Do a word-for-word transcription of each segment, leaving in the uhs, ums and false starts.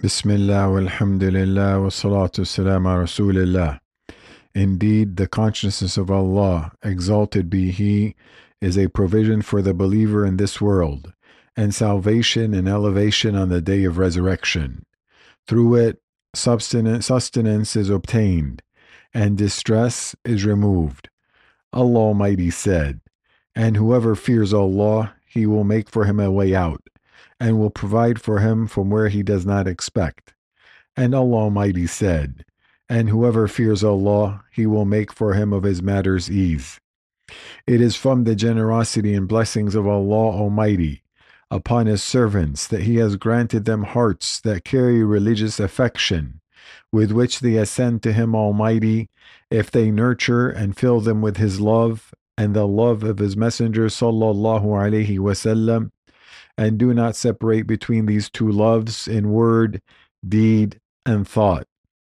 Bismillah walhamdulillah wa salatu salam ala Rasulillah. Indeed, the consciousness of Allah, exalted be He, is a provision for the believer in this world, and salvation and elevation on the day of resurrection. Through it, sustenance, sustenance is obtained, and distress is removed. Allah Almighty said, "And whoever fears Allah, He will make for him a way out, and will provide for him from where he does not expect." And Allah Almighty said, "And whoever fears Allah, He will make for him of his matters ease." It is from the generosity and blessings of Allah Almighty upon His servants that He has granted them hearts that carry religious affection, with which they ascend to Him Almighty if they nurture and fill them with His love and the love of His Messenger sallallahu alaihi wasallam, and do not separate between these two loves in word, deed, and thought.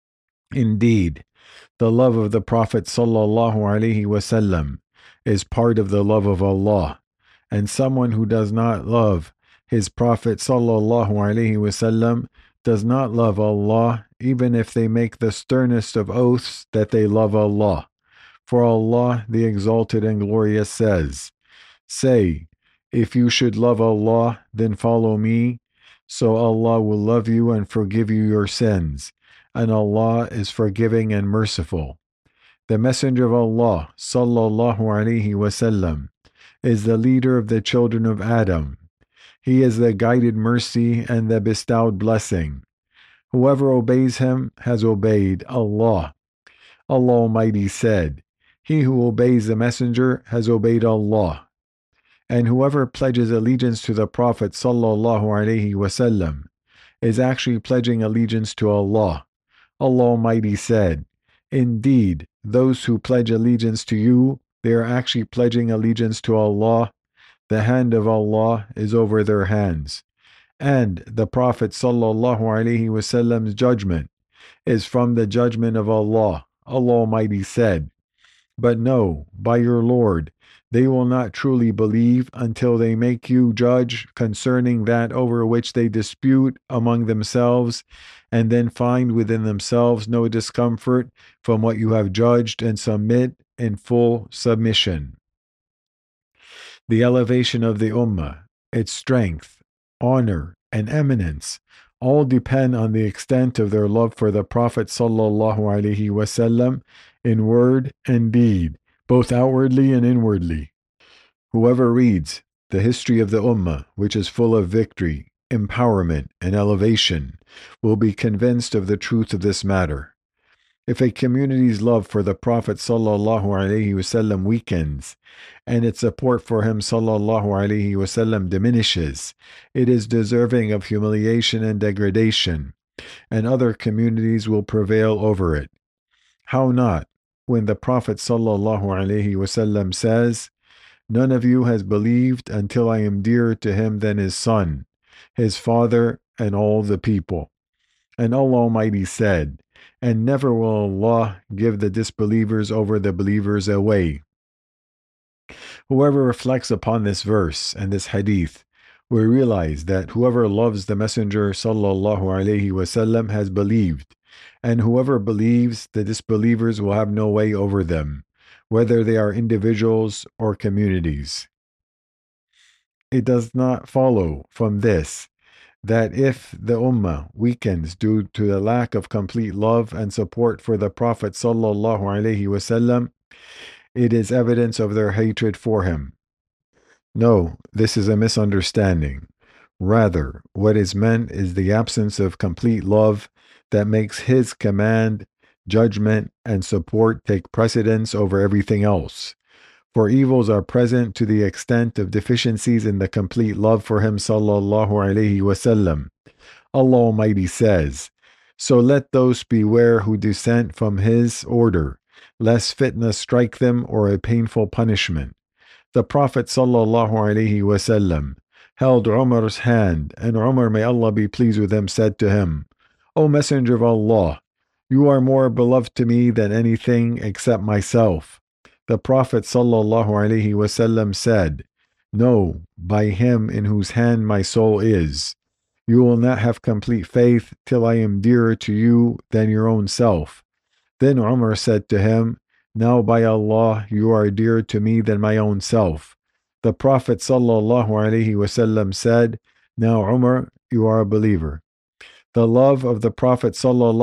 Indeed, the love of the Prophet sallallahu alaihi wasallam is part of the love of Allah, and someone who does not love his Prophet sallallahu alaihi wasallam does not love Allah, even if they make the sternest of oaths that they love Allah. For Allah, the Exalted and Glorious, says, "Say, if you should love Allah, then follow me, so Allah will love you and forgive you your sins, and Allah is forgiving and merciful." The Messenger of Allah, sallallahu alaihi wasallam, is the leader of the children of Adam. He is the guided mercy and the bestowed blessing. Whoever obeys him has obeyed Allah. Allah Almighty said, "He who obeys the Messenger has obeyed Allah." And whoever pledges allegiance to the Prophet sallallahu alaihi wasallam is actually pledging allegiance to Allah. Allah Almighty said, "Indeed, those who pledge allegiance to you, they are actually pledging allegiance to Allah. The hand of Allah is over their hands." And the Prophet sallallahu alaihi wasallam's judgment is from the judgment of Allah. Allah Almighty said, "But no, by your Lord, they will not truly believe until they make you judge concerning that over which they dispute among themselves, and then find within themselves no discomfort from what you have judged, and submit in full submission." The elevation of the Ummah, its strength, honor, and eminence all depend on the extent of their love for the Prophet sallallahu alaihi wasallam in word and deed, both outwardly and inwardly. Whoever reads the history of the Ummah, which is full of victory, empowerment, and elevation, will be convinced of the truth of this matter. If a community's love for the Prophet sallallahu alaihi wasallam weakens, and its support for him sallallahu alaihi wasallam diminishes, it is deserving of humiliation and degradation, and other communities will prevail over it. How not, when the Prophet sallallahu alaihi wasallam says, "None of you has believed until I am dearer to him than his son, his father, and all the people." And Allah Almighty said, "And never will Allah give the disbelievers over the believers away." Whoever reflects upon this verse and this hadith will realize that whoever loves the Messenger sallallahu alaihi wasallam has believed, and whoever believes, the disbelievers will have no way over them, whether they are individuals or communities. It does not follow from this that if the Ummah weakens due to the lack of complete love and support for the Prophet sallallahu alaihi wasallam, it is evidence of their hatred for him. No, this is a misunderstanding. Rather, what is meant is the absence of complete love that makes his command, judgment, and support take precedence over everything else. For evils are present to the extent of deficiencies in the complete love for him sallallahu alaihi wasallam. Allah Almighty says, "So let those beware who dissent from his order, lest fitna strike them or a painful punishment." The Prophet sallallahu alaihi wasallam held Umar's hand, and Umar, may Allah be pleased with him, said to him, "O Messenger of Allah, you are more beloved to me than anything except myself." The Prophet sallallahu alaihi wasallam said, "No, by him in whose hand my soul is. You will not have complete faith till I am dearer to you than your own self. Then Umar said to him, Now by Allah, you are dearer to me than my own self. The Prophet ﷺ said, Now Umar, you are a believer. The love of the Prophet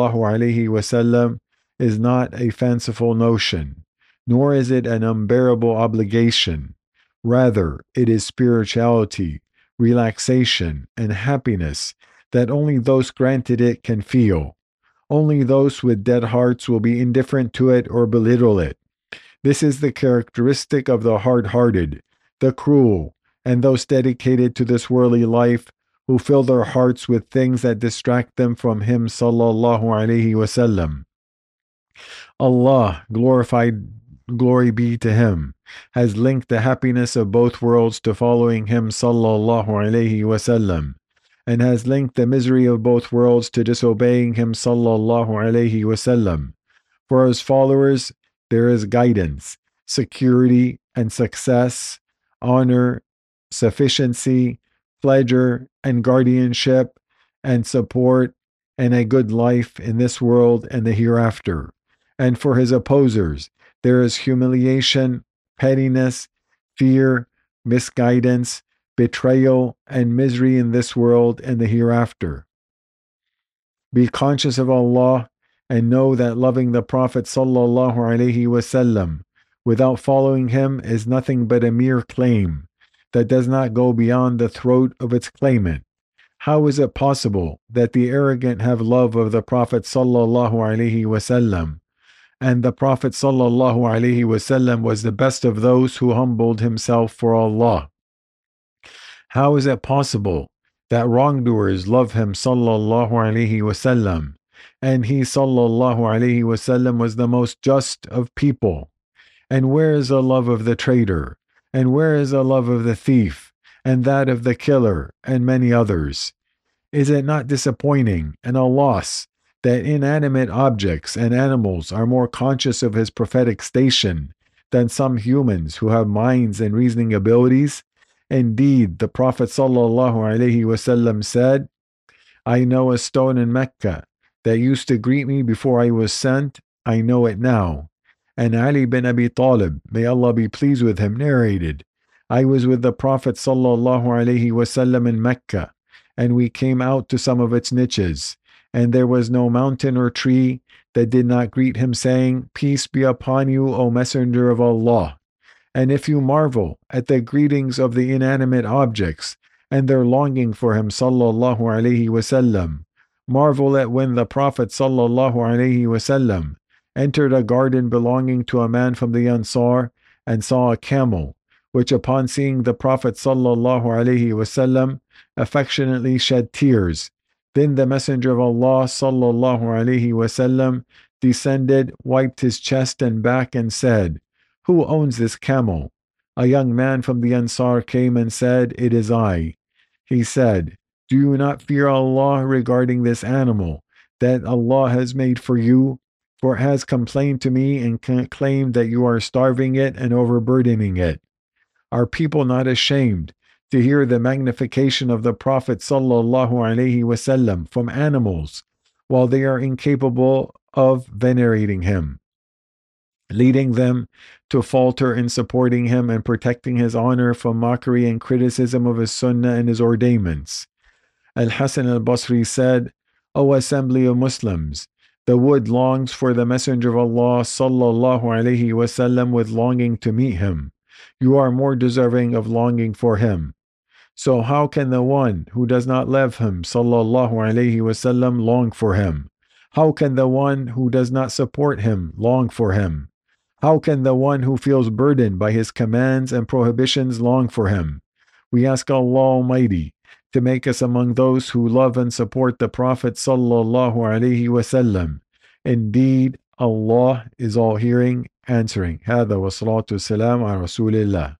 ﷺ is not a fanciful notion, nor is it an unbearable obligation. Rather, it is spirituality, relaxation, and happiness that only those granted it can feel. Only those with dead hearts will be indifferent to it or belittle it. This is the characteristic of the hard-hearted, the cruel, and those dedicated to this worldly life, who fill their hearts with things that distract them from Him sallallahu alaihi wasallam. Allah, glorified, glory be to Him, has linked the happiness of both worlds to following Him sallallahu alaihi wasallam, and has linked the misery of both worlds to disobeying Him sallallahu alaihi wasallam. For His followers, there is guidance, security, and success, honor, sufficiency, pleasure, and guardianship, and support, and a good life in this world and the hereafter. And for His opposers, there is humiliation, pettiness, fear, misguidance, betrayal, and misery in this world and the hereafter. Be conscious of Allah and know that loving the Prophet sallallahu alaihi wasallam without following him is nothing but a mere claim that does not go beyond the throat of its claimant. How is it possible that the arrogant have love of the Prophet sallallahu alaihi wasallam, and the Prophet sallallahu alaihi wasallam was the best of those who humbled himself for Allah? How is it possible that wrongdoers love him sallallahu alaihi wasallam, and he sallallahu alaihi wasallam was the most just of people? And where is the love of the traitor? And where is the love of the thief, and that of the killer, and many others? Is it not disappointing and a loss that inanimate objects and animals are more conscious of his prophetic station than some humans who have minds and reasoning abilities? Indeed, the Prophet sallallahu alaihi wasallam said, I know a stone in Mecca that used to greet me before I was sent. I know it now. And Ali bin Abi Talib, may Allah be pleased with him, narrated, I was with the Prophet sallallahu alaihi wasallam in Mecca, and we came out to some of its niches, and there was no mountain or tree that did not greet him, saying, Peace be upon you, O Messenger of Allah. And if you marvel at the greetings of the inanimate objects and their longing for him sallallahu alaihi wasallam, marvel at when the Prophet sallallahu alaihi wasallam entered a garden belonging to a man from the Ansar and saw a camel, which upon seeing the Prophet sallallahu alaihi wasallam affectionately shed tears. Then the Messenger of Allah sallallahu alaihi wasallam descended, wiped his chest and back, and said, Who owns this camel? A young man from the Ansar came and said, It is I. He said, Do you not fear Allah regarding this animal that Allah has made for you? For it has complained to me and claimed that you are starving it and overburdening it. Are people not ashamed to hear the magnification of the Prophet sallallahu alaihi wasallam from animals, while they are incapable of venerating him, leading them to falter in supporting him and protecting his honor from mockery and criticism of his sunnah and his ordainments? Al-Hasan al-Basri said, O assembly of Muslims, the wood longs for the Messenger of Allah sallallahu alaihi wasallam with longing to meet him. You are more deserving of longing for him. So how can the one who does not love him sallallahu alaihi wasallam long for him? How can the one who does not support him long for him? How can the one who feels burdened by his commands and prohibitions long for him? We ask Allah Almighty to make us among those who love and support the Prophet sallallahu alaihi wasallam. Indeed, Allah is all hearing, answering. هذا والصلاة والسلام على رسول الله.